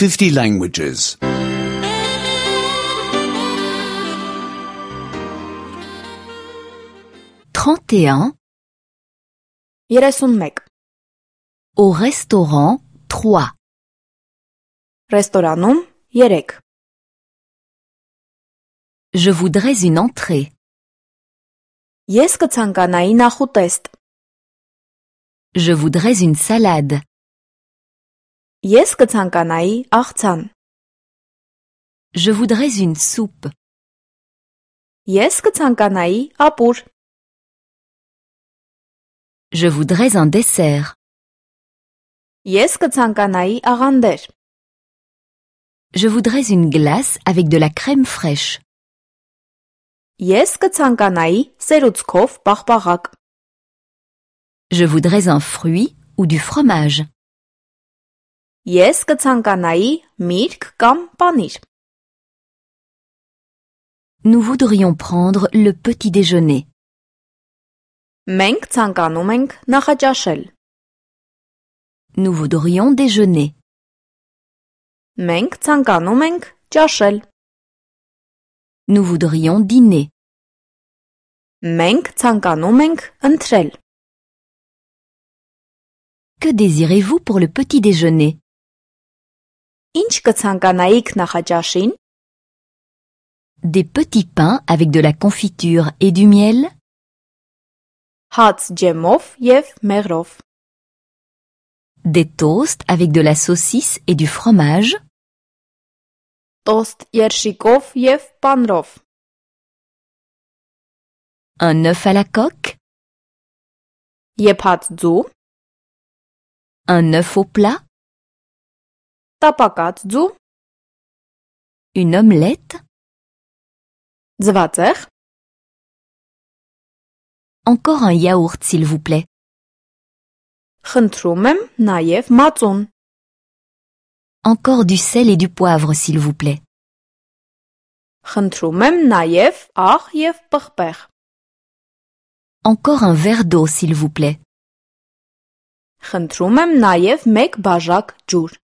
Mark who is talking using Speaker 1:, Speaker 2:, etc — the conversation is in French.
Speaker 1: 50 languages.
Speaker 2: 31.
Speaker 3: 31.
Speaker 2: Au restaurant 3.
Speaker 3: Ռեստորանում 3.
Speaker 2: Je voudrais une entrée.
Speaker 3: Ես կցանկանայի նախուտեստ.
Speaker 2: Je voudrais une salade.
Speaker 3: Ես կցանկանայի աղցան.
Speaker 2: Je voudrais une soupe.
Speaker 3: Ես կցանկանայի ապուր.
Speaker 2: Je voudrais un dessert.
Speaker 3: Ես կցանկանայի աղանդեր.
Speaker 2: Je voudrais une glace avec de la crème fraîche.
Speaker 3: Ես կցանկանայի սերուցքով պաղպաղակ.
Speaker 2: Je voudrais un fruit ou du fromage.
Speaker 3: Ես կցանկանայի միրգ կամ պանիր.
Speaker 2: Nous voudrions prendre le petit déjeuner.
Speaker 3: Մենք ցանկանում ենք նախաճաշել.
Speaker 2: Nous voudrions déjeuner.
Speaker 3: Մենք ցանկանում ենք ճաշել.
Speaker 2: Nous voudrions dîner.
Speaker 3: Մենք ցանկանում ենք ընթրել.
Speaker 2: Que désirez-vous pour le petit déjeuner?
Speaker 3: Ինչ կցանկանայիք նախաճաշին?
Speaker 2: Des petits pains avec de la confiture et du miel?
Speaker 3: Հաց ջեմով եւ մեղրով.
Speaker 2: Des toasts avec de la saucisse et du fromage?
Speaker 3: Տոստ երշիկով եւ պանրով.
Speaker 2: Un œuf à la coque?
Speaker 3: Եփած ձու,
Speaker 2: Un œuf au plat?
Speaker 3: տապակած ձու,
Speaker 2: Une omelette?
Speaker 3: ձվածեղ,
Speaker 2: Encore un yaourt, s'il vous plaît.
Speaker 3: խնդրում եմ նաեւ մածուն.
Speaker 2: Encore du sel et du poivre, s'il vous plaît.
Speaker 3: Խնդրում եմ նաեւ աղ եւ պղպեղ.
Speaker 2: Encore un verre d'eau, s'il vous plaît.
Speaker 3: Խնդրում եմ նաեւ մեկ բաժակ ջուր.